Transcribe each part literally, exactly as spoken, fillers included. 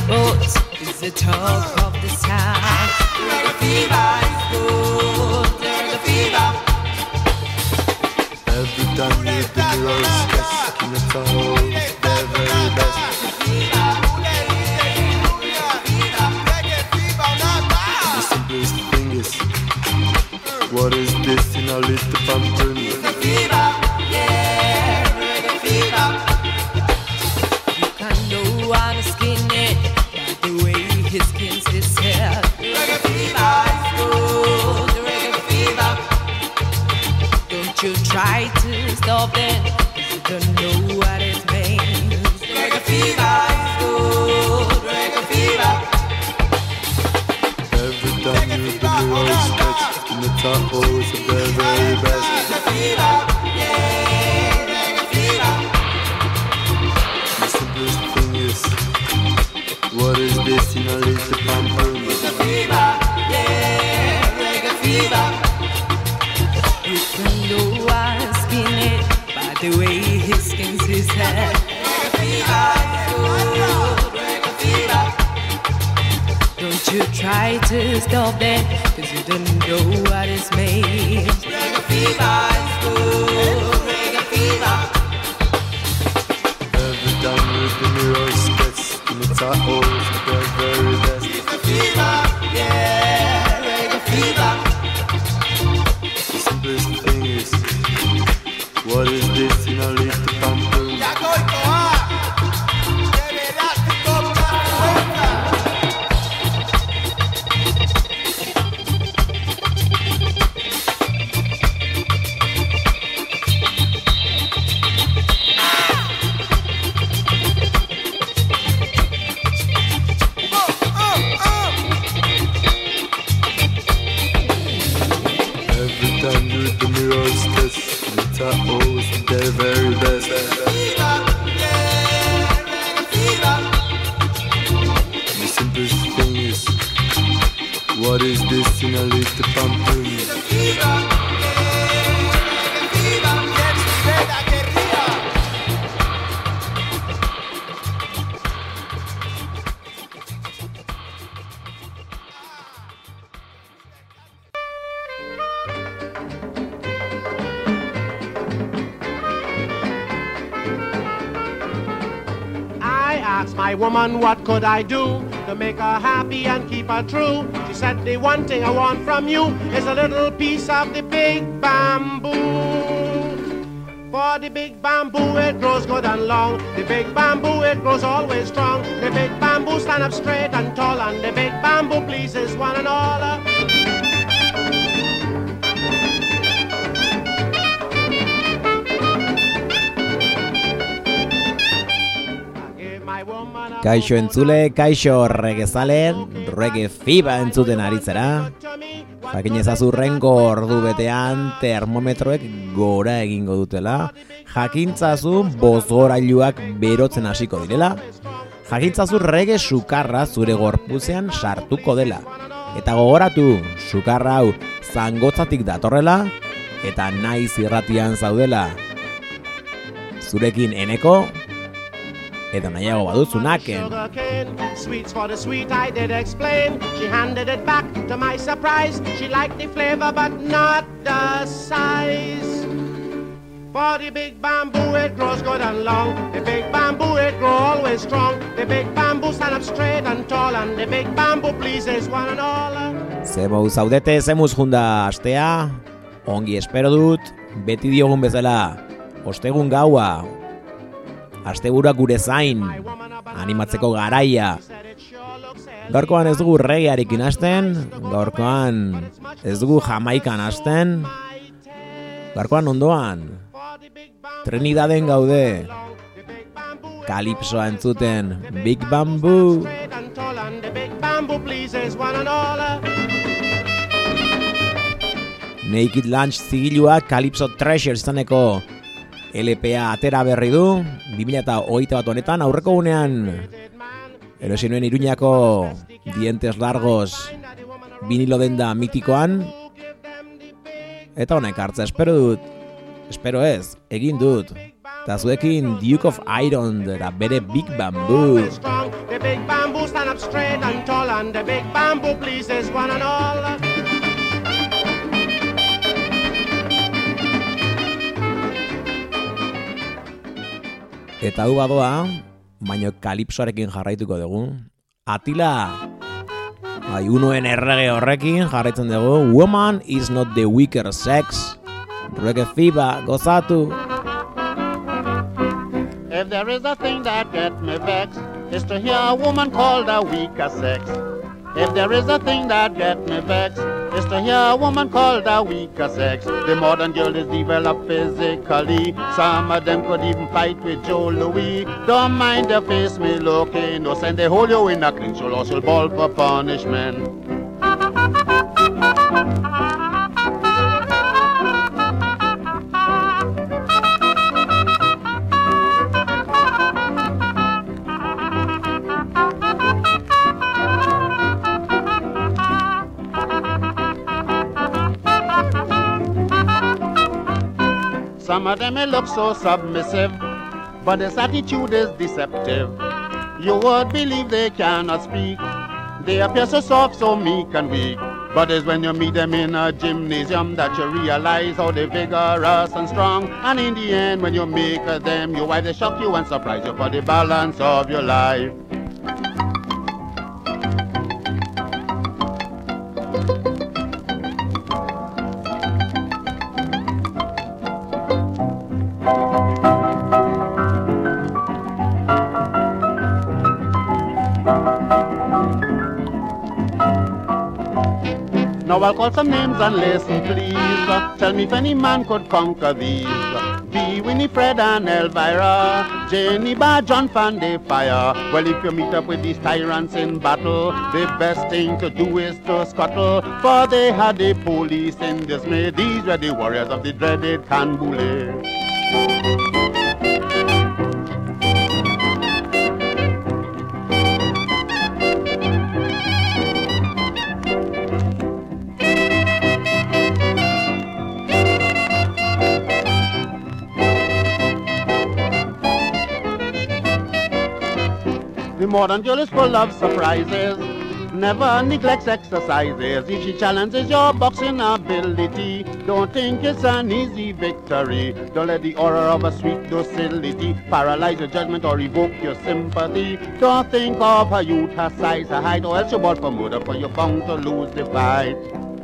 sports is the talk of the town. Reggae fever is good. Reggae fever. Every time you do the roast, in the town, they're very best. The simplest thing is, what is this in a little pumpkin? Reggae fever, yeah, reggae fever. You can know how to skin it by the way he skins his hair. Reggae fever is good, reggae fever. Don't you try to stop it, you don't know what it means. Reggae fever is good, reggae fever. Every time you do the roast, in the town, they're very best. Reggae fever, yeah, reggae fever. The simplest thing is, what is this in a little pumpkin? Reggae fever, yeah, reggae fever. You can know how to skin it by the way he skins his head. Reggae fever is good, reggae fever. Don't you try to stop it, cause you don't know what it's made. Reggae fever is good, reggae fever. Every time you do the roast, in the town, they're very best. Reggae fever, yeah, reggae fever. The simplest thing is, what is this in a little pumpkin? Every time you do the roast, in the town, they're very best. The simplest thing is, what is this in a little pumpkin? I asked my woman what could I do to make her happy and keep her true. She said the one thing I want from you is a little piece of the big bamboo. For the big bamboo it grows good and long. The big bamboo it grows always strong. The big bamboo stand up straight and tall, and the big bamboo pleases one and all. Kaixo entzule, kaixo regezalen, reggae fiba entzuten aritzera. Jakin ezazu rengo ordu betean termometroek gora egingo dutela. Jakintzazu bozgorailuak berotzen hasiko direla. Jakintzazu reggae sukarra zure gorpuzean sartuko dela. Eta gogoratu, sukarra hau zangotzatik datorrela, eta naiz irratian zaudela. Zurekin eneko, edo nahiago baduzu naken. Sweets for the sweet I did explain. She handed it back to my surprise. She liked the flavor but not the size. For the big bamboo it grows good and long. The big bamboo it grows always strong. The big bamboo stand up straight and tall, and the big bamboo pleases one and all. Zemo zaudete, zemuz junda astea. Ongi espero dut, beti diogun bezala. Ostegun gaua. Astebura gure zain, animatzeko garaia. Gaurkoan ez dugu reggaearekin hasten, gaurkoan ez dugu Jamaikan hasten, gaurkoan ondoan Trinidaden gaude, kalipsoa entzuten, Big Bamboo. Naked Lunch zigiluak Calypso Treasure izaneko L P A atera berri du, bi mila hogeita bat honetan, aurreko gunean erosi nuen Iruñako Dientes Largos vinilo denda mitikoan, eta honek hartza espero dut, espero ez, egin dut, eta zuekin Duke of Iron dera bere Big Bamboo. up straight and tall, and the big bamboo pleases one and all. Eta hau badoa, baina kalipsoarekin jarraituko dugu. Atila, bai, unoen errege horrekin jarraitzen dugu. Woman is not the weaker sex. Reggae Fever, gozatu. If there is a thing that gets me vexed, is to hear a woman called a weaker sex. If there is a thing that gets me vexed, is to hear a woman called a weaker sex. The modern girl is developed physically. Some of them could even fight with Joe Louis. Don't mind the face me look innocent. They hold you in a clinch, you'll also ball for punishment. Some of them may look so submissive, but this attitude is deceptive. You would believe they cannot speak. They appear so soft, so meek and weak. But it's when you meet them in a gymnasium that you realize how they're vigorous and strong. And in the end, when you make them your wife, they shock you and surprise you for the balance of your life. Now I'll call some names and listen, please. Tell me if any man could conquer these. B. Winifred and Elvira, Jenny Bar, John Van de Fire. Well, if you meet up with these tyrants in battle, the best thing to do is to scuttle. For they had the police in dismay. These were the warriors of the dreaded Canboulay. The modern girl is full of surprises, never neglects exercises. If she challenges your boxing ability, don't think it's an easy victory. Don't let the aura of a sweet docility paralyze your judgment or evoke your sympathy. Don't think of her youth, her size, her height, or else you're bought for murder, for you're bound to lose the fight.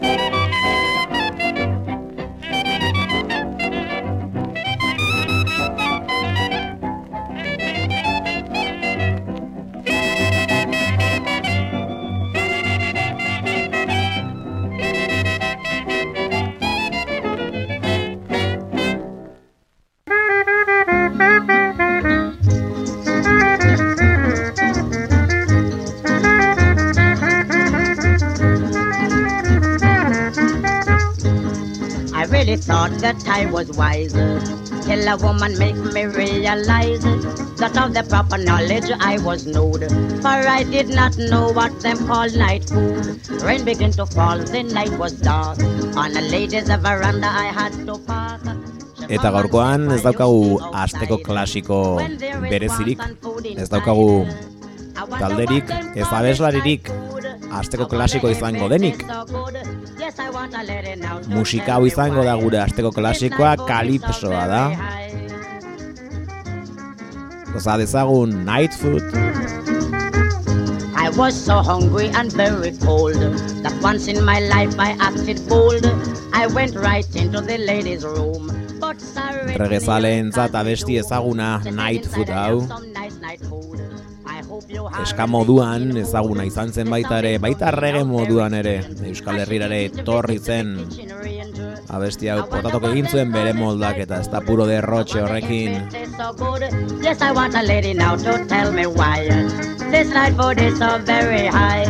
Thought that I was wiser till a woman make me realize that of the proper knowledge I was knowed, for I did not know what them call night food. Rain began to fall, the night was dark. On a lady's veranda I had to park. Eta gaurkoan ez daukagu asteko klasiko berezirik, ez daukagu talderik, ez abeslaririk asteko klasiko izango denik. Musika hau izango da gure asteko klasikoa, kalipsoa da. Goza dezagun Night Food. I was so hungry and very cold that once in my life I acted bold. I went right into the ladies' room. Regezaleentzat abesti ezaguna Night Food hau. Eska moduan ezaguna izan zen baita ere, baita reggae moduan ere, Euskal Herrirare torri zen abesti hau potatok egin zuen bere moldak eta ez da puro derrotxe horrekin. Yes, I want a lady now to tell me why this night food is so very high.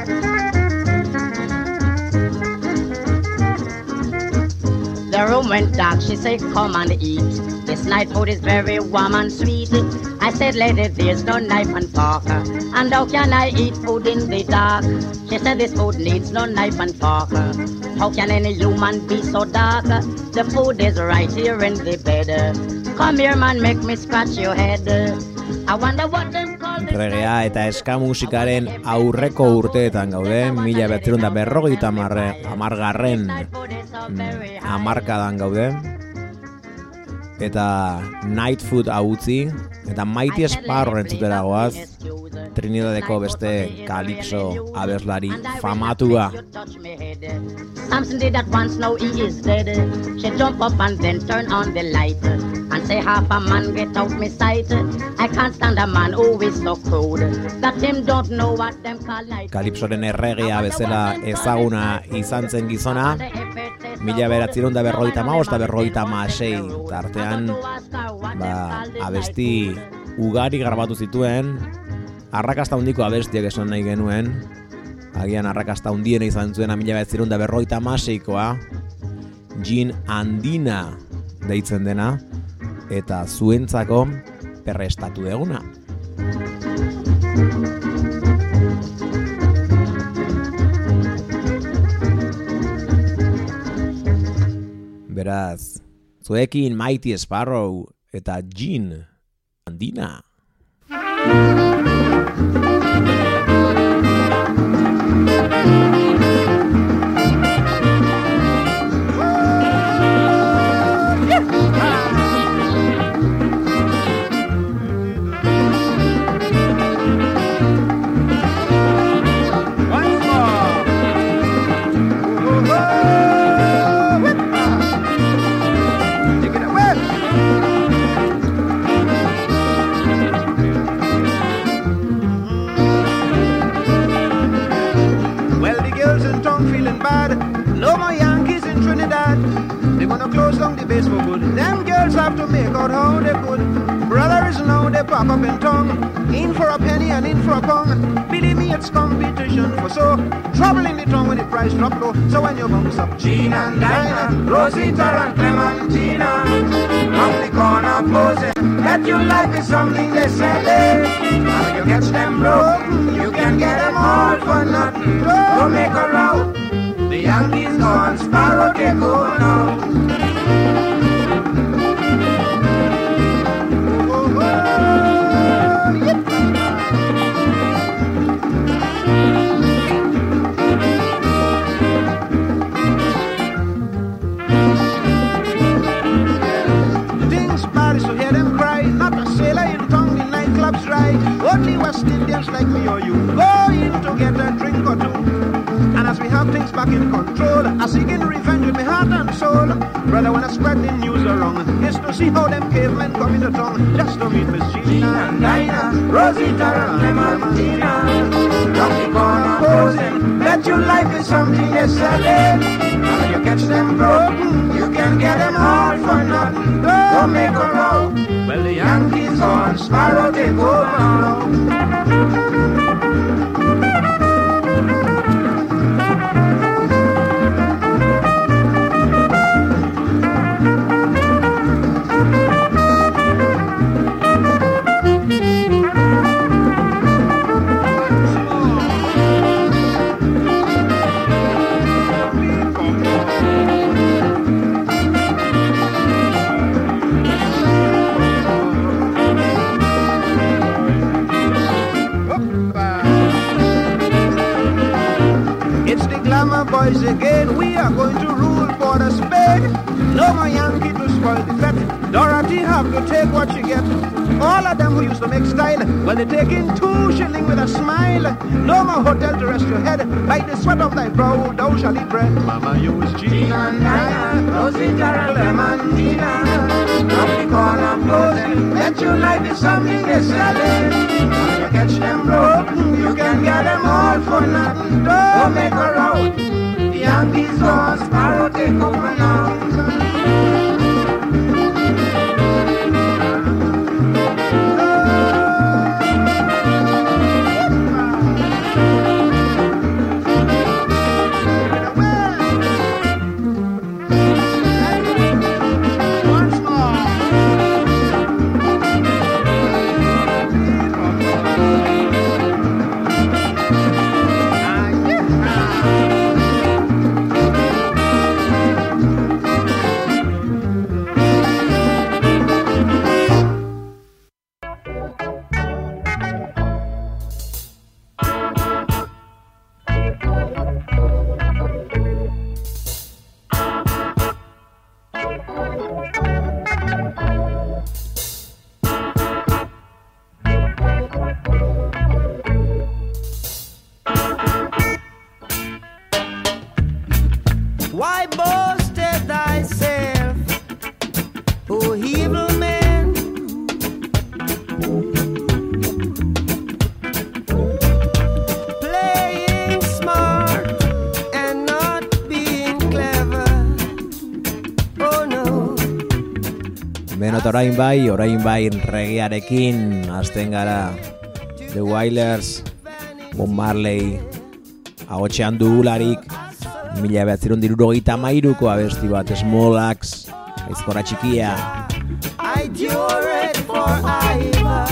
The room went dark, she said come and eat. This night food is very warm and sweet. I said lady there's no knife and fork, and how can I eat food in the dark? She said this food needs no knife and fork. How can any human be so dark? The food is right here in the bed. Come here man, make me scratch your head. I wonder what them call the regea eta eska musikaren aurreko urteetan gaude, mila bederatzizero eta berrogeita hamargarren hamarkadan gaude, eta Night Food hau utzi, eta Mighty Sparrow entzutera goaz, Trinidadeko beste kalipso abeslari famatua. Samson did that once, now he is dead. She jump up and then turn on the light and say half a man get out me sight. I can't stand a man who is so cold that him don't know what them call night. Kalipsoren erregea bezala ezaguna izan zen gizona, mila bederatzizero eta berrogeita hamabost eta berrogeita hamasei tartean, ba, abesti ugari grabatu zituen, arrakasta handiko abestiak esan nahi genuen, agian arrakasta handiena izan zuen mila bederatzizero eta berrogeita hamaseikoa, Gin Andina deitzen dena, eta zuentzako perrestatu deguna. Beraz, zuekin Mighty Sparrow eta Gin Andina. No more Yankees in Trinidad. They wanna close down the base for good. Them girls have to make out how they could. Brother is now they pop up in tongue. In for a penny and in for a pound. Believe me, it's competition for so. Trouble in the tongue when the price drop low. So when you bounce up Gin and Dinah, Rosita and Clementina, round the corner posing that your life is something they sell it. And when you catch them broken, you can get them all for nothing. Don't make a row. The Yankees gone, Sparrow take over now. Oh, oh, yep. The thing's bad is to hear them cry. Not a sailor in tongue, the nightclub's dry. Only West Indians like me or you go in to get a drink or two. And as we have things back in control, I seeking revenge with my heart and soul. Brother, when I spread the news around, it's to see how them cavemen come in the town, just to meet Miss Gina and Dinah, Rosita and Clementina, round the corner posing that your life is something they sell it. And when you catch them broken, you can get them all for nothing. Don't make a row. Well, the Yankees on Sparrow take over now. Boys again, we are going to rule for the spade. No more Yankee to spoil the fete. Dorothy have to take what she get. All of them who used to make style, well, they take in two shilling with a smile. No more hotel to rest your head. By the sweat of thy brow, thou shalt eat bread. Mama, you is Gina and Dinah, Rosita and Clementina, round the corner posing that your life is something they sell it. When you catch them broken, you can get them all for nothing. Don't make a row. The Yankees gone, Sparrow take over now. eta orain bai, orain bai regearekin hasten gara. The Wailers, Bob Marley, ahotxean dugularik, mila behatzerun dirurogeita mairuko abesti bat, Small Axe, aizkora txikia. I do it for Iva.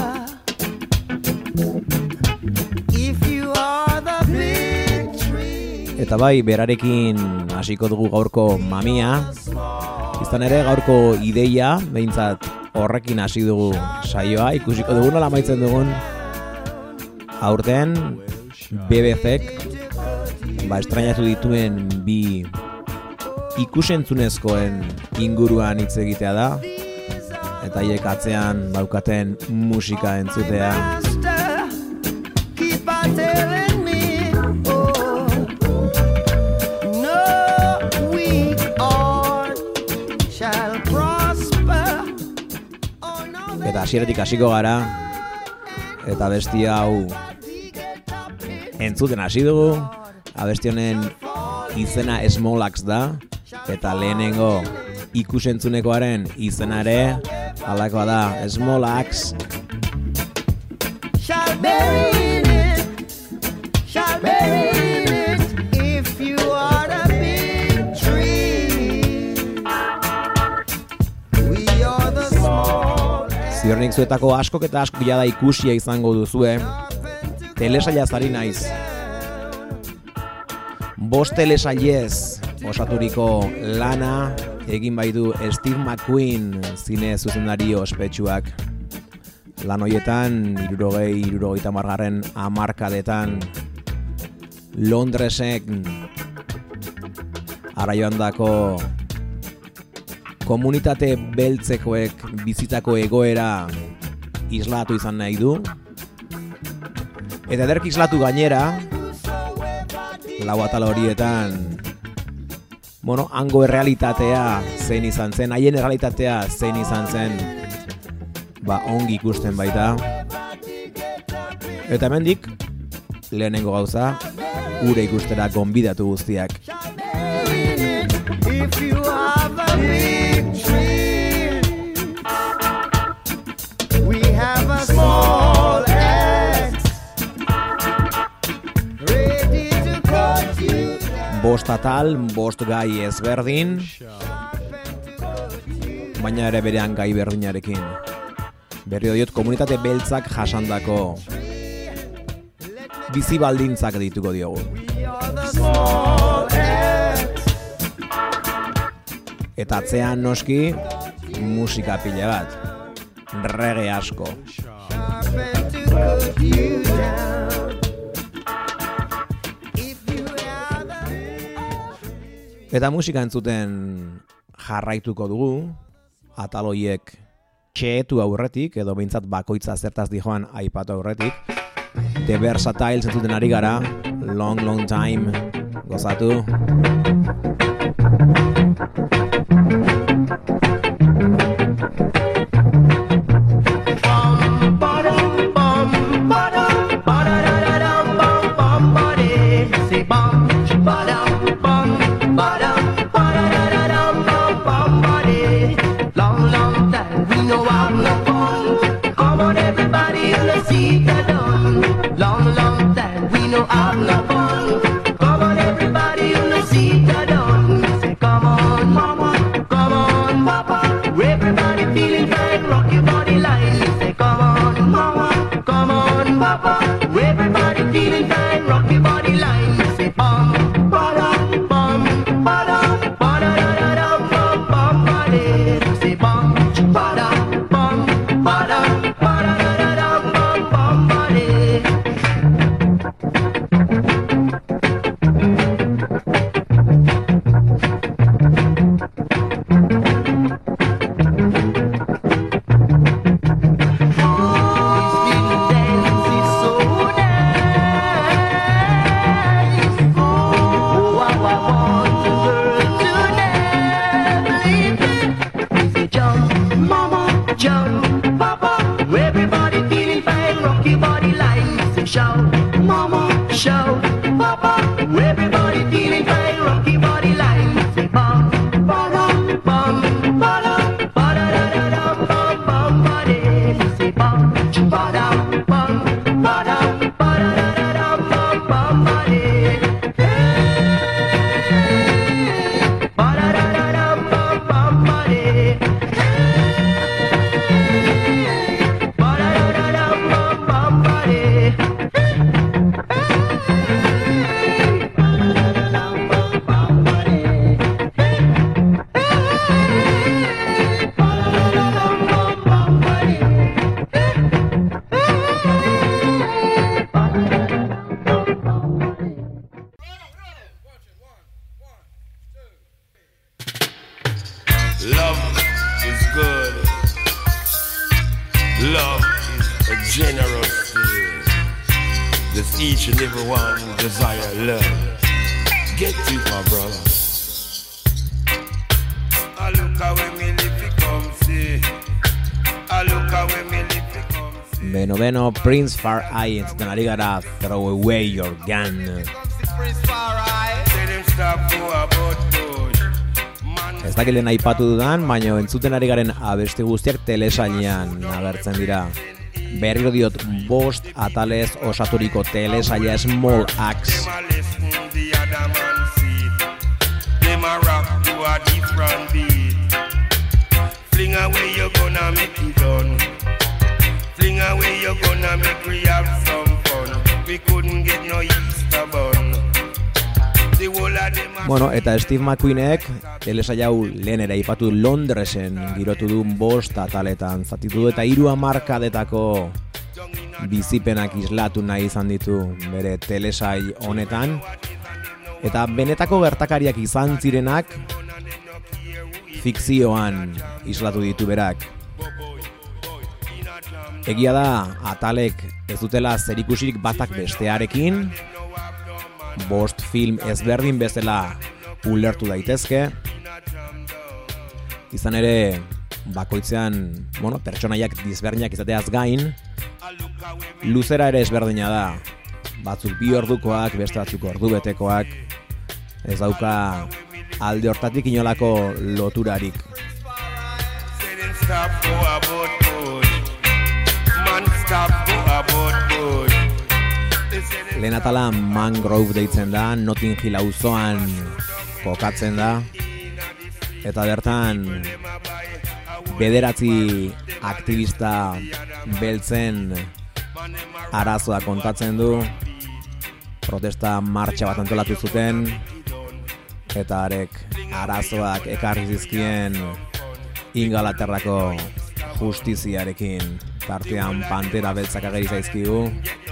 If you are the big tree. Eta bai, berarekin hasiko dugu gaurko mamia. Izan ere gaurko ideia, behintzat horrekin hasi dugu saioa, ikusiko dugu nola amaitzen dugun. Aurten B B Cek ba estrainatu dituen bi ikusentzunezkoen inguruan hitz egitea da, eta haiek atzean daukaten musika entzutea. Eta hasieratik hasiko gara, eta abesti hau entzuten hasi dugu. Abesti honen izena Small Axe da, eta lehenengo ikusentzunekoaren izena ere halakoa da, Small Axe. Shall bury in it, shall bury in it, if you are a big tree, we are the small. Ziornik zuetako askok eta asko bila da ikusia izango duzue, telesailaz ari naiz. Bost telesailez osaturiko lana egin baitu Steve McQueen zine zuzendari ospetsuak. Lan hoietan, hirurogei, hirurogeita hamargarren hamarkadetan Londresek ara joandako komunitate beltzekoek bizitako egoera islatu izan nahi du. Eta ederk islatu gainera, lau atal horietan, bueno, hango errealitatea zein izan zen, haien errealitatea zein izan zen, ba, ongi ikusten baita. Eta hemendik, lehenengo gauza, ure ikustera gonbidatu guztiak. If you have a big tree, we have a small axe, ready to cut you down. Bost atal, bost gai ezberdin, baina ere berean gai berdinarekin. Berri diot komunitate beltzak jasandako bizi baldintzak dituko diogu. Eta atzean noski musika pila bat, reggae asko. Eta musika entzuten jarraituko dugu, atal hoiek txeetu aurretik, edo behintzat bakoitza zertaz dijoan aipatu aurretik. The Versatiles entzuten ari gara, Long Long Time, gozatu. Long, long time we know have no fun. Come on everybody, you know see the done. Say come on, mama. to say bum, ba-dum, bum, ba-dum, ba-da-da-da-dum, bum, bum, ba-dee. Hey, ba-da-da-da-dum, bum, bum, ba-dee. Hey, ba-da-da-da-dum, bum, bum, ba-dee. Love is good. Love is a generous thing. Just each and every one desire love. Get it, my brother. I look away me lippy come see. I look away me lippy come see. Beno, beno, Prince Far Eye entzuten ari gara Throw Away Your Gun. Ez dakilen aipatu dudan, baina entzuten ari garen abesti guztiak telesailean agertzen dira. Berriro diot, bost atalez osaturiko telesaila Small Axe. Fling away you're gonna make it done. Fling away you're gonna make we have some fun. We couldn't get no Easter bun. Bueno, eta Steve McQueenek telesaila hau lehen ere aipatu Londresen girotu du bost ataletan zatitu du eta hiru hamarkadetako bizipenak islatu nahi izan ditu bere telesail honetan. Eta benetako gertakariak izan zirenak fikzioan islatu ditu berak. Egia da, atalek ez dutela zerikusirik batak bestearekin, bost film ezberdin bezala ulertu daitezke. Izan ere, bakoitzean, bueno, pertsonaiak dizberdinak izateaz gain, luzera ere ezberdina da. Batzuk bi ordukoak, beste batzuk ordu betekoak, ez dauka alde hortatik inolako loturarik. Lehen atala Mangrove deitzen da, Notting Hill auzoan kokatzen da, eta bertan bederatzi aktivista beltzen arazoa kontatzen du, protesta martxa bat antolatu zuten, eta arek arazoak ekarri zizkien Ingalaterrako justiziarekin. Tartean Pantera beltzak ageri zaizkigu.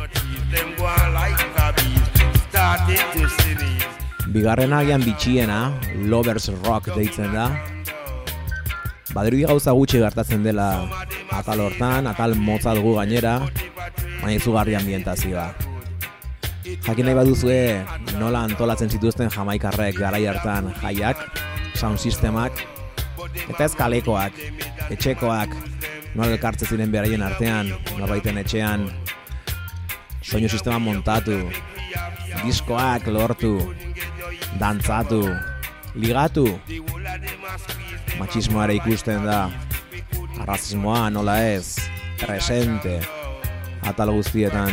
Bigarrena agian bitxiena, Lovers Rock deitzen da. Badirudi gauza gutxi gertatzen dela atal hortan, atal motza dugu gainera, baina izugarri ambientazioa. Jakin nahi baduzue nola antolatzen zituzten jamaikarrek garai hartan jaiak, sound sistemak, eta ez kalekoak, etxekoak, nola elkartze ziren beraien artean, norbaiten etxean, soinu sistema montatu, diskoak lortu, dantzatu, ligatu. Machismoa ere ikusten da, arrazismoa nola ez, presente, atal guztietan.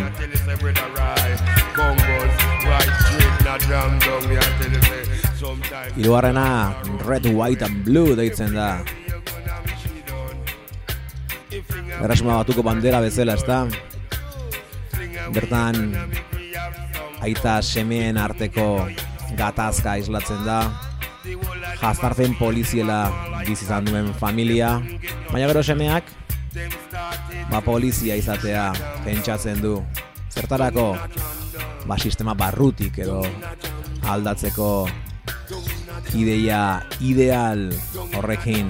Hirugarrena Red, White and Blue deitzen da. Erresuma Batuko bandera bezala, ezta? Bertan aita semeen arteko gatazka islatzen da. Jaztarpen poliziela bizi izan duen familia, baina gero semeak ba polizia izatea pentsatzen du. Zertarako? Ba sistema barrutik edo aldatzeko ideia ideal horrekin.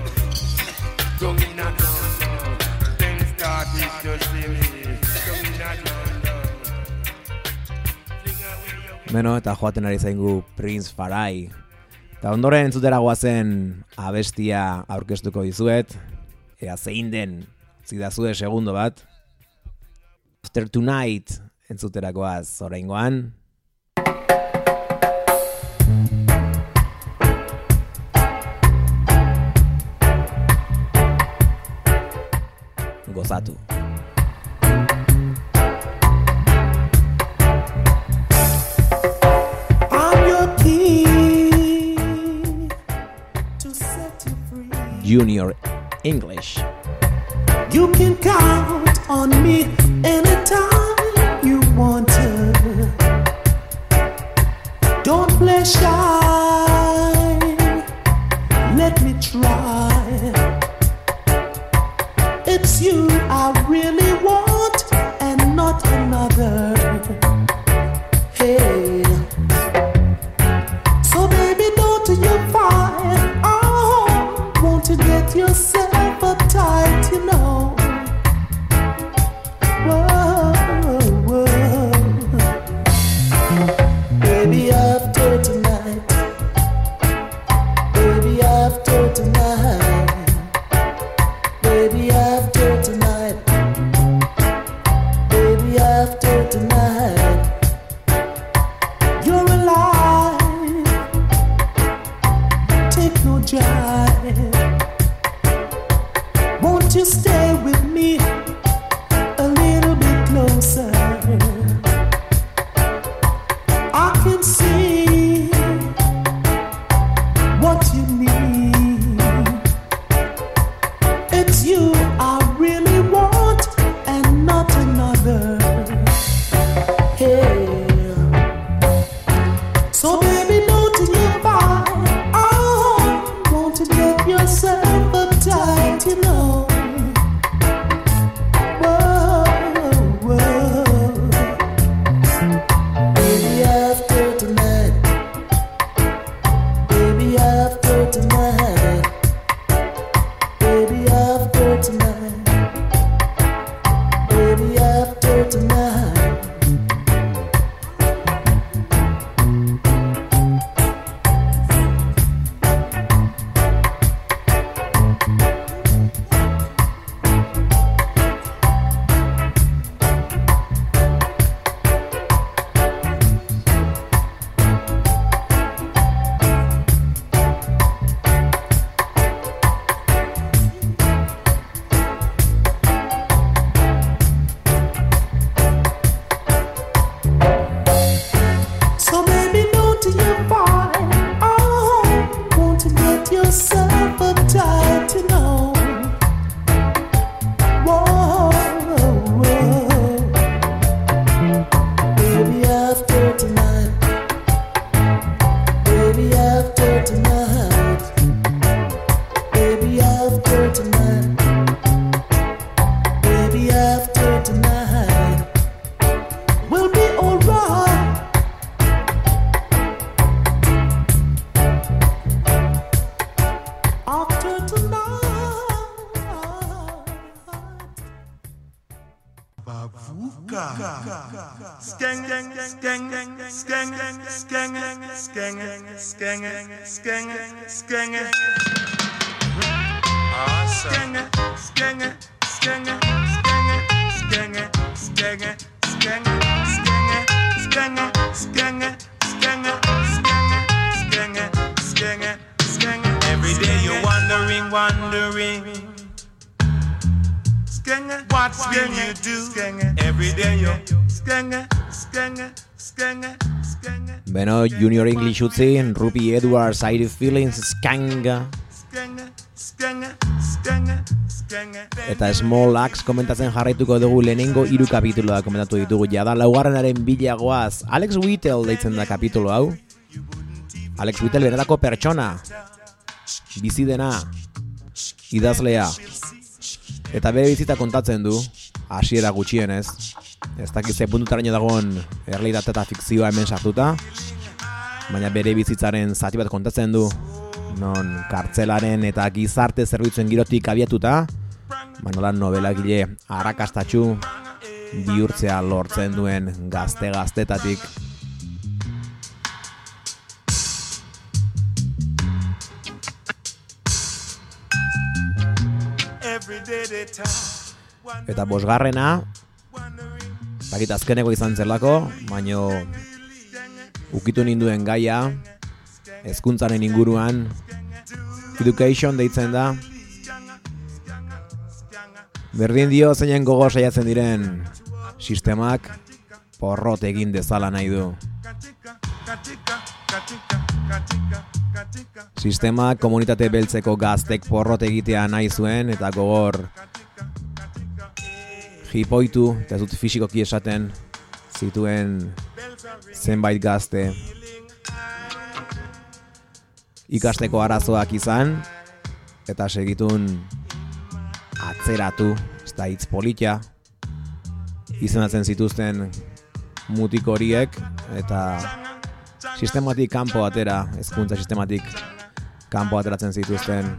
Beno, eta joaten ari zaingu Prince Far Eye. Eta ondoren entzutera goazen abestia aurkeztuko dizuet, ea zein den zidazue segundo bat. After Tonight entzuterakoaz oraingoan. gozatu. Junior English. You can count on me anytime you want to. Don't play shy. Let me try. It's you I really want and not another. Hey. So baby, don't you fight. To get yourself uptight, you know. Whoa, whoa. Baby, after tonight, baby, after tonight, baby, after tonight, baby, after tonight, you're alive. Take no jive. Won't you stay with me a little bit closer? I can see what you need. It's you I really want and not another. Hey. So baby, don't you fight. Oh, won't you get yourself uptight, you know. Every day you're wondering, wondering, what will you do? Every day you're Beno, Junior English utzi, Ruby Edwards, I Feelings, Skanga. Eta Small Axe komentatzen jarraituko dugu lehenengo hiru kapituloa komentatu ditugu jada. Laugarrenaren bilagoaz, Alex Whittle deitzen da kapitulo hau. Alex Whittle benetako pertsona, bizi dena, idazlea. Eta bere bizita kontatzen du, hasiera gutxienez. Ez dakit ze puntutaraino dagoen errealitate eta fikzioa hemen sartuta. Baina bere bizitzaren zati bat kontatzen du, non kartzelaren eta gizarte zerbitzuen girotik abiatuta, manolan novelagile arrakastatsu bihurtzea lortzen duen gazte-gaztetatik. Eta bosgarrena, dakit azkeneko izan zelako, baino ukitu ninduen gaia, hezkuntzaren inguruan, education deitzen da, Berdin dio zeinen gogo saiatzen diren sistemak porrot egin dezala nahi du. Sistemak komunitate beltzeko gaztek porrot egitea nahi zuen eta gogor jipoitu, eta ez dut fisikoki esaten, zituen zenbait gazte ikasteko arazoak izan eta segitun atzeratu, ez da hitz politia izenatzen zituzten mutiko horiek eta sistematik kanpo atera, hezkuntza sistematik kanpo ateratzen zituzten.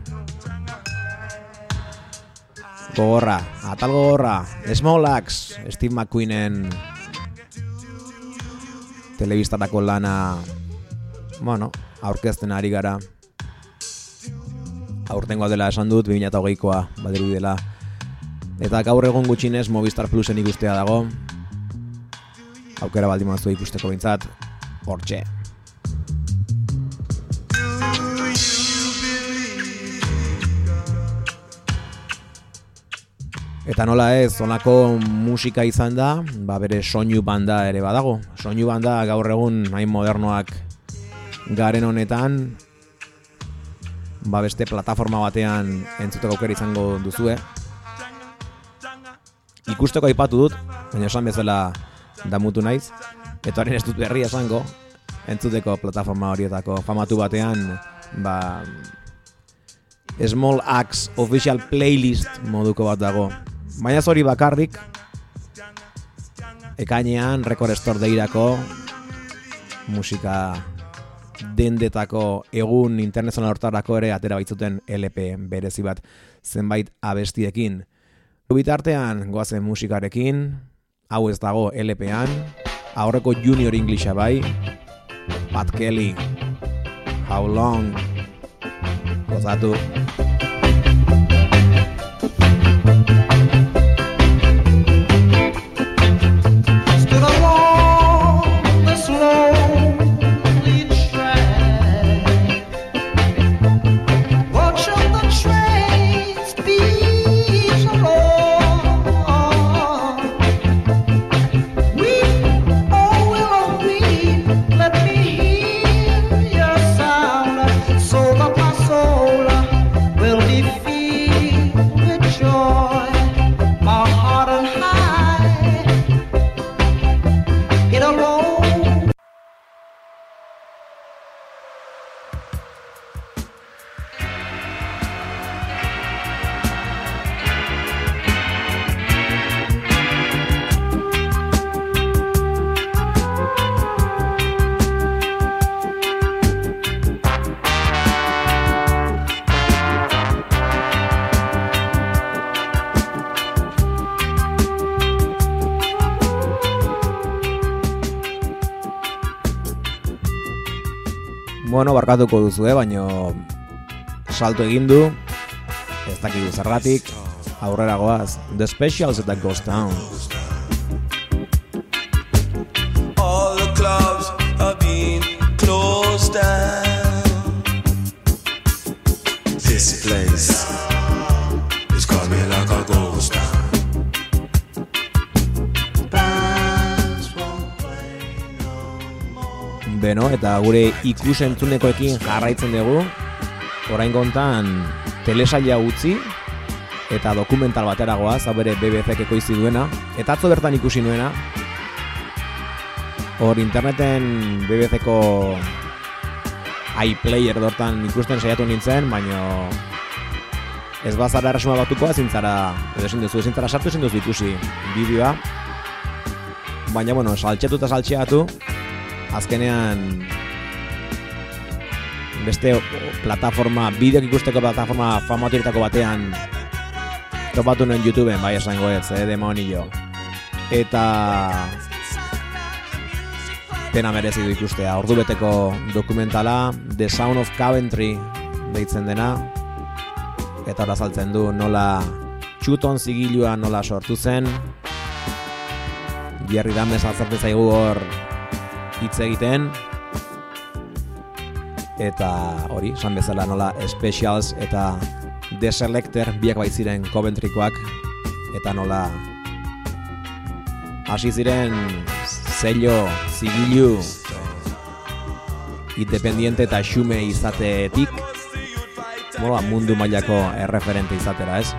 Gogorra, atal gogorra, Small Axe, Steve McQueenen telebistarako lana, bueno, aurkezten ari gara. Aurtengoa dela esan dut, bi mila hogeikoa badiru dela. Eta gaur egun gutxinez Movistar Plusen ikustea dago. Aukera baldin mazua ikusteko bintzat, hortxe. Eta nola ez, honako musika izan da, ba bere soinu banda ere badago. Soinu banda gaur egun hain modernoak garen honetan, ba beste plataforma batean entzuteko aukera izango duzue. Ikusteko aipatu dut, baina esan bezala damutu naiz, eta horren ez dut berri esango, entzuteko plataforma horietako famatu batean, ba Small Axe Official Playlist moduko bat dago. Baina hori bakarrik, ekainean Record Store Deirako musika dendetako egun internazional hortarako ere atera baitzuten L P berezi bat zenbait abestiekin. Bitartean goazen musikarekin, hau ez dago L P-an, aurreko Junior Englisha bai, Pat Kelly, How Long, gozatu. Bueno, barkatuko duzu, eh? Baina salto egin du, ez dakigu zergatik, aurrera goaz, The Specials eta Ghost Town. All the clubs have been closed down. This place is coming like a ghost town. Beno, eta gure ikus-entzunekoekin jarraitzen dugu. Orain kontan telesaila utzi eta dokumental batera goaz, hau bere B B C-ek ekoizi duena, eta atzo bertan ikusi nuena. Hor interneten B B C-ko iPlayer dortan ikusten saiatu nintzen, baina ez bazara erresuma batuko ezin zara, edo ezin duzu, ezin zara sartu ezin duzu ikusi bideoa. Baina, bueno, saltxeatu eta saltxeatu, azkenean beste plataforma, bideok ikusteko plataforma famatuetako batean topatu nuen YouTubeen, bai esango ez, eh, demonio. Eta pena merezi du ikustea, ordubeteko dokumentala, The Sound of Coventry deitzen dena, eta hor azaltzen du nola txuton zigilua nola sortu zen, Jerry Dames azaltzen zaigu hor hitz egiten, eta hori, esan bezala nola Specials eta The Selector biak baitziren Coventrykoak eta nola hasi ziren sello zigilu independiente eta xume izatetik mola mundu mailako erreferente izatera, ez?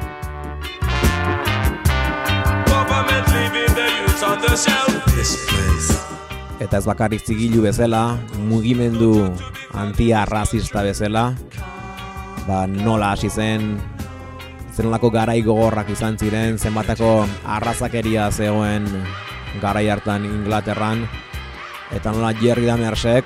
Eta ez bakarrik zigilu bezala, mugimendu antiarrazista bezala, ba nola hasi zen, zenolako garai gogorrak izan ziren, zenbatako arrazakeria zegoen garai hartan Inglaterran, eta nola Jerry Damersek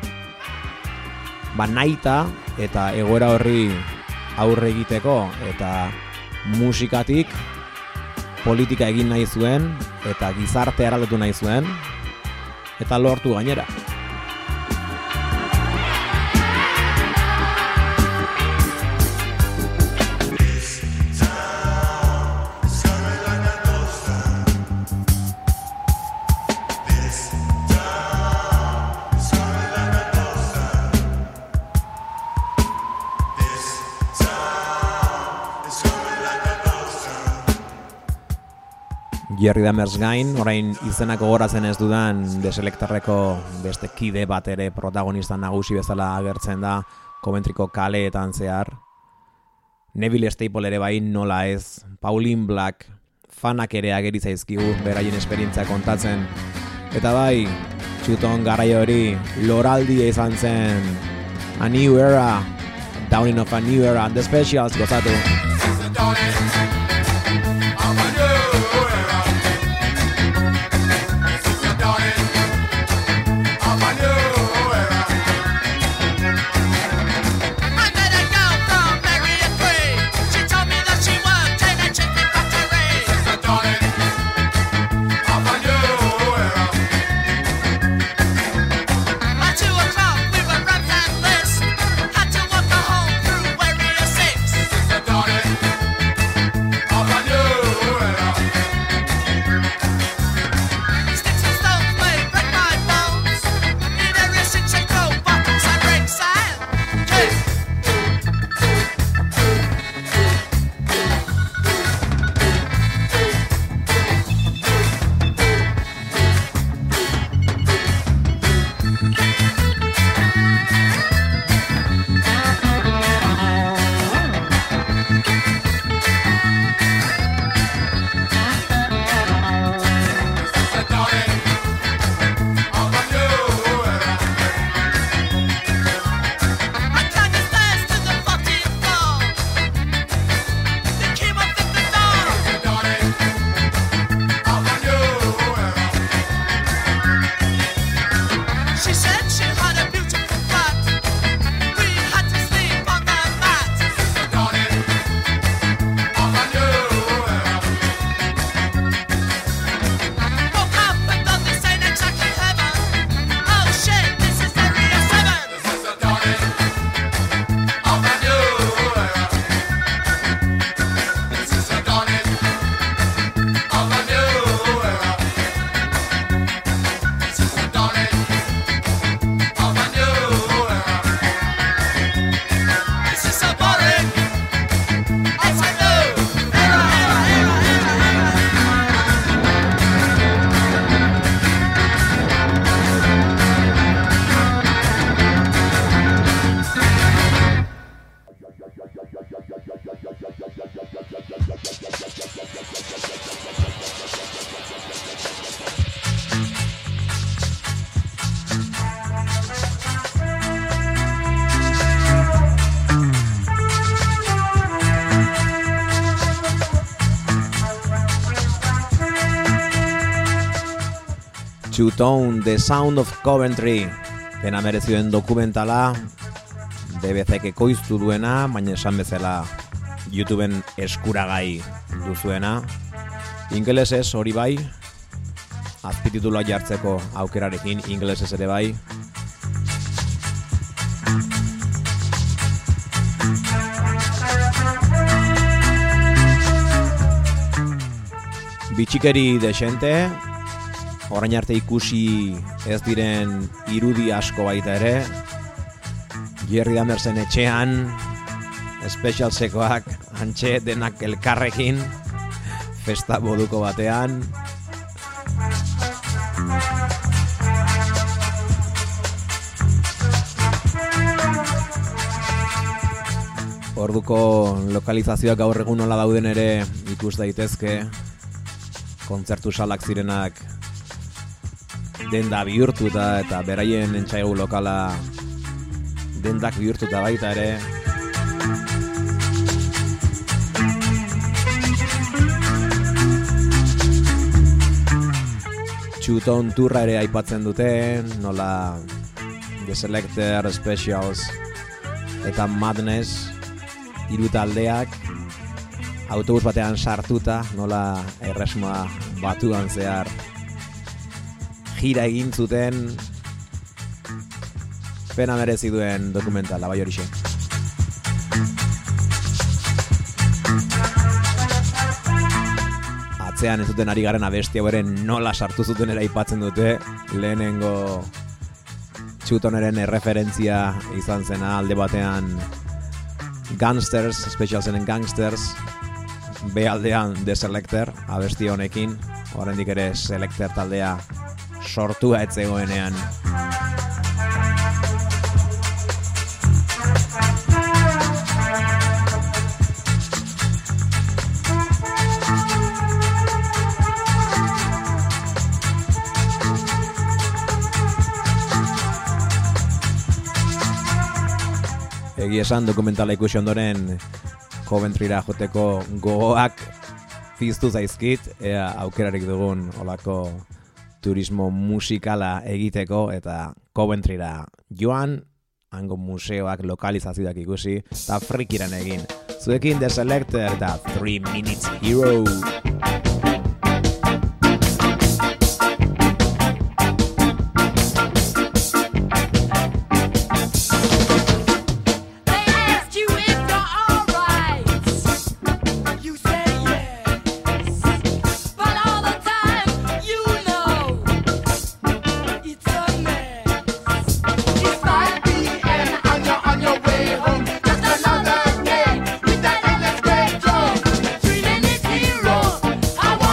ba nahita eta egoera horri aurre egiteko eta musikatik politika egin nahi zuen eta gizarte eraldatu nahi zuen eta lortu gainera. Jerry Damers gain, orain izenako goratzen ez dudan Deselektarreko beste kide bat ere protagonista nagusi bezala agertzen da Coventryko kaleetan zehar. Neville Staple ere bai, nola ez, Pauline Black, fanak ere ageri zaizkigu beraien esperientzia kontatzen. Eta bai, Chuton garai hori loraldia izan zen, a new era, dawning of a new era, The Specials gozatu. Two Tone, The Sound of Coventry, pena merezioen dokumentala, B B C ekoiztu duena, baina esan bezala YouTubeen eskuragai duzuena. Ingelesez hori bai, azpititulua jartzeko aukerarekin ingelesez ere bai. Bitxikeri desente, orain arte ikusi ez diren irudi asko baita ere. Jerry Damersen etxean, Specialsekoak, antxe denak elkarrekin, festa moduko batean. Orduko lokalizazioak gaur egun nola dauden ere ikus daitezke. Kontzertu salak zirenak denda bihurtuta eta beraien entzaigu lokala dendak bihurtuta baita ere. Txuton turra ere aipatzen dute, nola The Selecter, Specials eta Madness hiru taldeak autobus batean sartuta, nola Erresuma Batuan zehar gira egin zuten, pena merezi duen dokumentala, bai horixe. Atzean ez zuten ari garen abesti haueren nola sartu zuten ere aipatzen dute, lehenengo Txutoneren erreferentzia izan zena alde batean Gangsters, Special zenen Gangsters, B aldean The Selecter, abesti honekin, oraindik ere Selecter taldea sortua ez zegoenean. Egi esan dokumentala ikusi ondoren Coventryra joteko gogoak piztu zaizkit, ea aukerarik dugun olako turismo musikala egiteko eta Coventryra joan, hango museoak lokalizazioak ikusi eta frikiran egin. Zuekin The Selecter da three minutes Hero. I want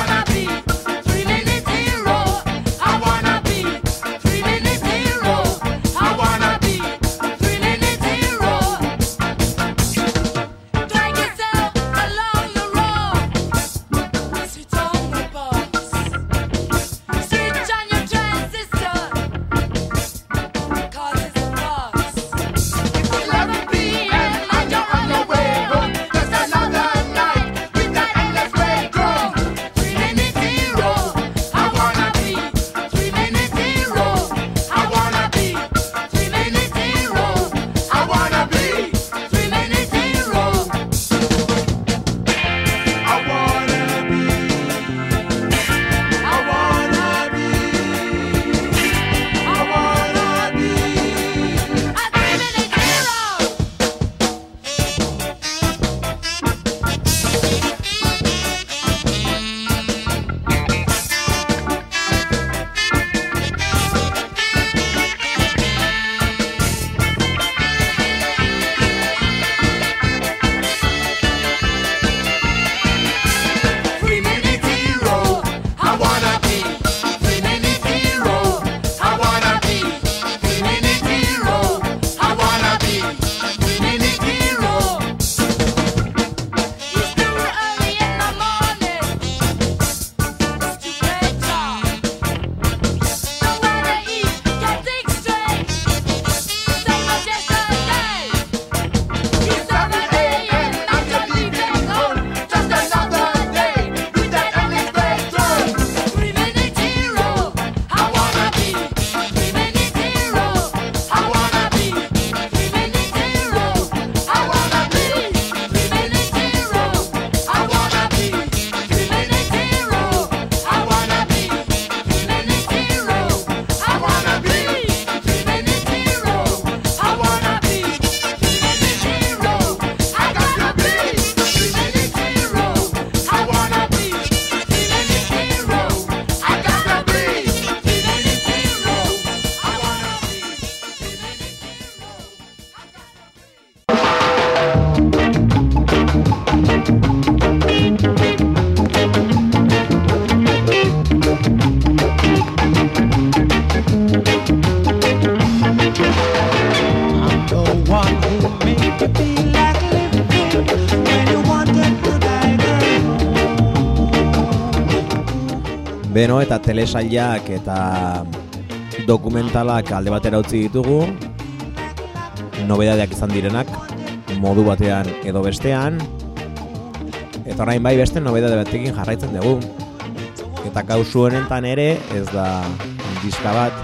Beno, eta telesailak eta dokumentalak alde batera utzi ditugu, nobedadeak izan direnak, modu batean edo bestean, eta orain bai beste nobedade batekin jarraitzen dugu. Eta kausu honetan ere ez da diska bat.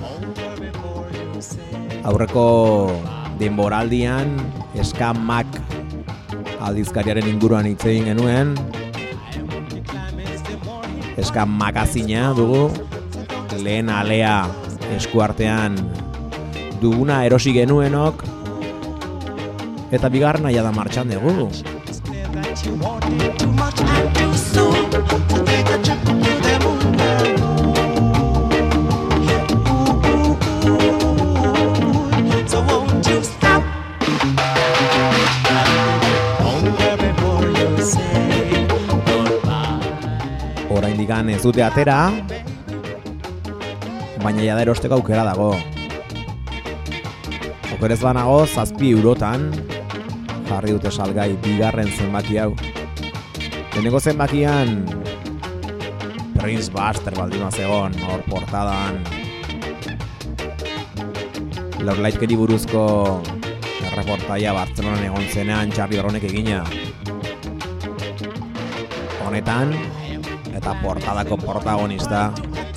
Aurreko denboraldian Ska Mac aldizkariaren inguruan hitz egin genuen. Ska Magazina dugu, lehen alea eskuartean duguna erosi genuenok, eta bigarren aia da martxan dugu. Oraindikan ez dute atera, baina jada erosteko aukera dago. Okerez banago zazpi eurotan jarri dute salgai bigarren zenbaki hau. Lehenengo zenbakian Prince Buster baldima zegon hor portadan, Lorlaitkeri buruzko erreportaia Bartzelonan egon zenean Charlie Bronek egina. Honetan, eta portadako protagonista,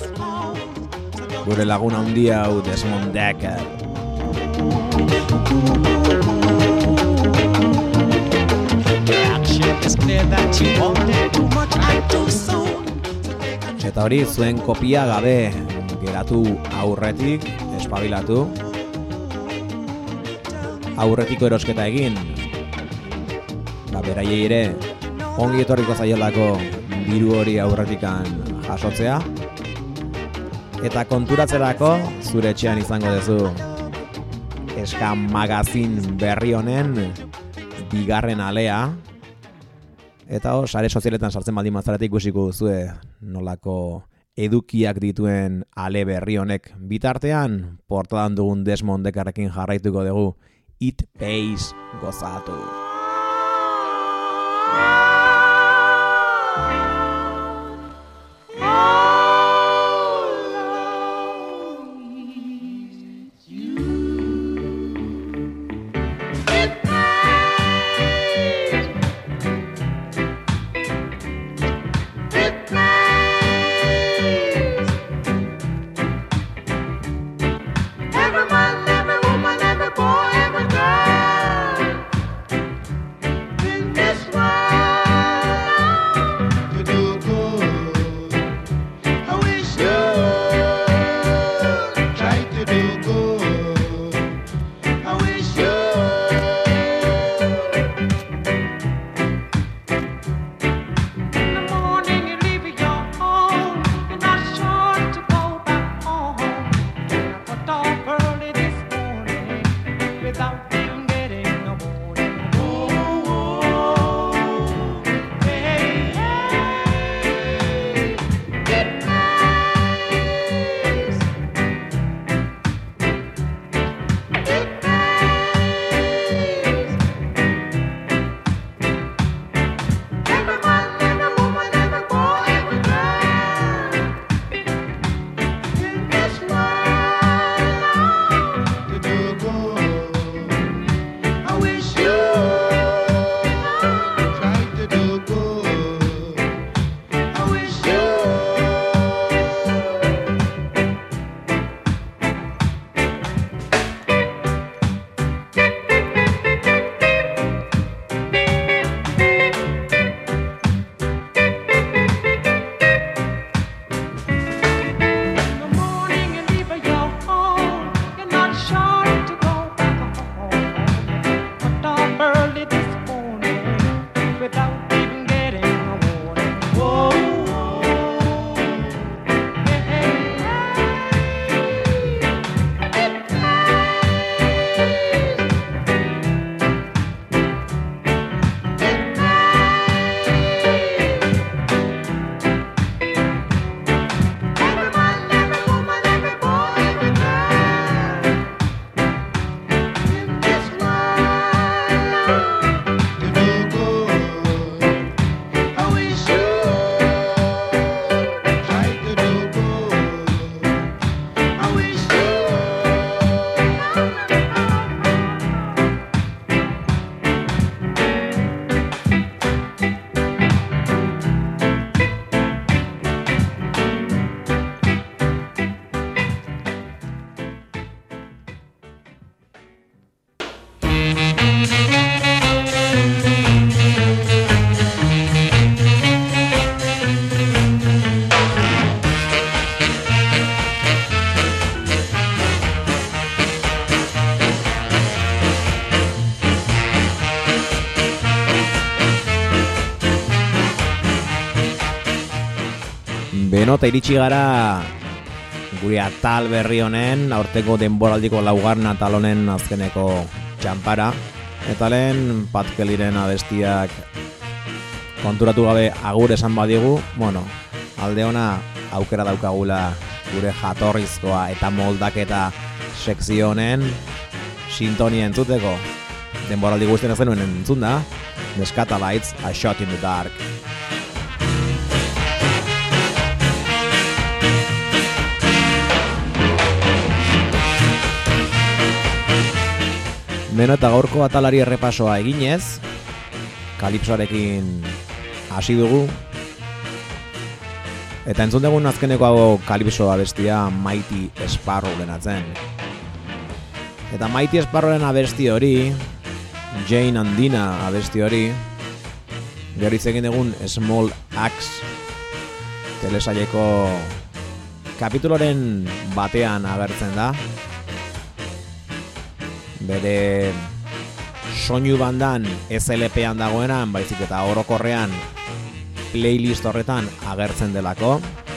gure lagun handia hau Desmond Dekker. Eta hori zuen kopia gabe geratu aurretik, espabilatu. Aurretiko erosketa egin, ba beraiei ere ongi etorriko zaiolako diru hori aurretikan jasotzea, eta konturatzerako zure etxean izango duzu Ska Magazine berri honen bigarren alea, eta o, sare sozialetan sartzen baldin mazarete ikusiko duzue nolako edukiak dituen ale berri honek. Bitartean portadan dugun Desmond Deckerrekin jarraituko dugu. It Pays gozatu. Beno, eta iritsi gara gure atal berri honen, aurteko denboraldiko laugarren atal honen azkeneko txampara. Eta lehen Pat Kellyren abestiak konturatu gabe agur esan badigu, bueno, alde ona aukera daukagula gure jatorrizkoa eta moldaketa sekzio honen sintonia entzuteko. Denboraldi guztien ez denuen entzun da, The Scatalites, A Shot in the Dark. Beno, eta gaurko atalari errepasoa eginez, kalipsoarekin hasi dugu. Eta entzun dugun azkeneko kalipsoa bestia Mighty Sparrow denatzen. Eta Mighty Sparrowen abesti hori, Jane Andina abesti hori, gero hitz egin dugun Small Axe telesaileko kapituloren batean agertzen da. Bere soinu bandan S L P-an dagoenan, baizik eta orokorrean playlist horretan agertzen delako.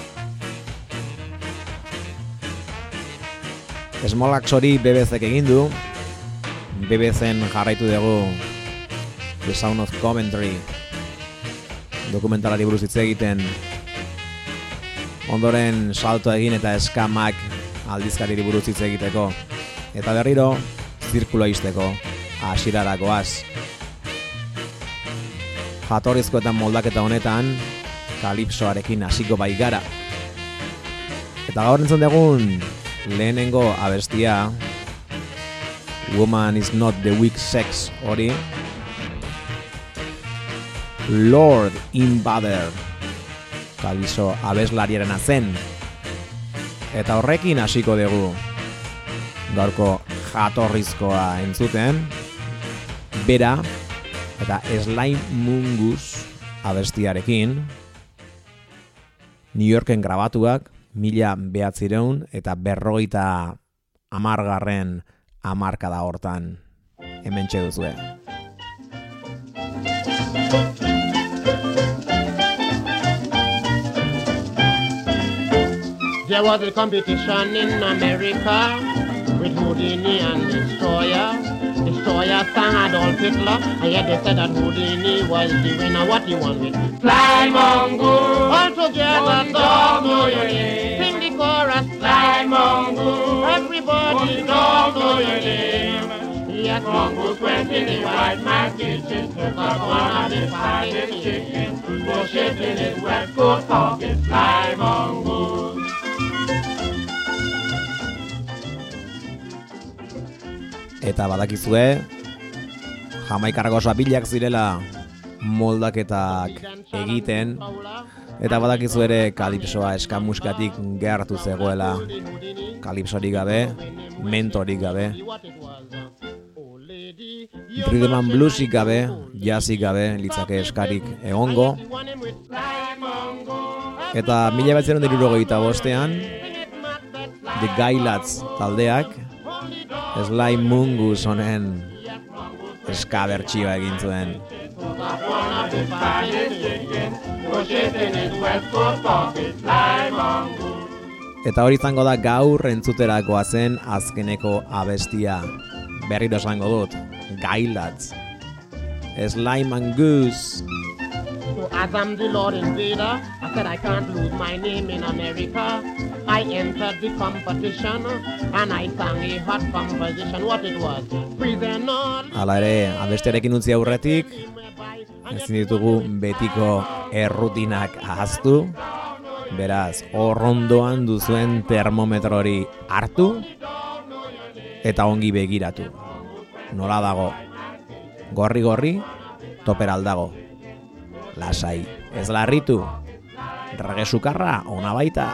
Small Axe hori B B C-ek egin du. B B C-en jarraitu dugu The Sound of Coventry dokumentalari buruz hitz egiten, ondoren salto egin eta eskamak aldizkariri buruz hitz egiteko, eta berriro zirkulo izteko hasierarakoaz. Jatorrizko eta moldaketa honetan kalipsoarekin hasiko bai gara. Eta gaur entzun dugun lehenengo abestia, Woman is not the weak sex hori, Lord Invader kalipso abeslariaren zen. Eta horrekin hasiko dugu gaurko jatorrizkoa entzuten, bera eta Sly Mungus abestiarekin, New Yorken grabatuak mila behatzireun eta berrogeita hamargarren hamarkada hortan. Hementxe duzue. There was a competition in America with Houdini and Destroyer. Destroyer sang Adolf Hitler, and yet they said that Houdini was the winner. What you want with Fly Mongoose, all together, don't know your name. Sing the chorus, Fly Mongoose, everybody don't know your name. Yes, Mongoose went in the white man's kitchen, took up one of his finest chickens, pushed it in his wet coat pocket, Fly Mongoose. Eta badakizue, Jamaikarrako sabilak zirela moldaketak egiten, eta badakizu ere kalipsoa eskamuskatik gertu zegoela, kalipsorik gabe, mentorik gabe, rhythm and bluesik gabe, jazzik gabe, litzake eskarik egongo. Eta mila bederatziehun eta hirurogeita bostean, The Gailats taldeak Sly Mungus honen eska bertsioa egin zuen. Eta hori izango da gaur entzuterakoa zen azkeneko abestia. Berriro esango dut, Gailats, Sly Mungus. So as I'm the Lord Invader, I said I can't lose my name in America. I entered the competition and I sang a hot composition. What it was? Prisoner. Hala ere, abestiarekin utzi aurretik, ezin ditugu betiko errutinak ahaztu. Beraz, horrondoan duzuen termometro hori hartu eta ongi begiratu. Nola dago? Gorri-gorri, toper aldago. Lasai, ez larritu. Rege sukarra, ona baita.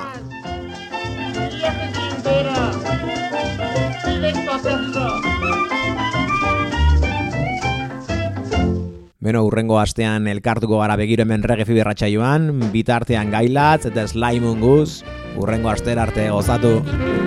Beno, urrengo astean elkartuko gara begiro hemen Reggae Fever irratsaioan, bitartean Gailats eta Sly Mungus, urrengo astera arte gozatu.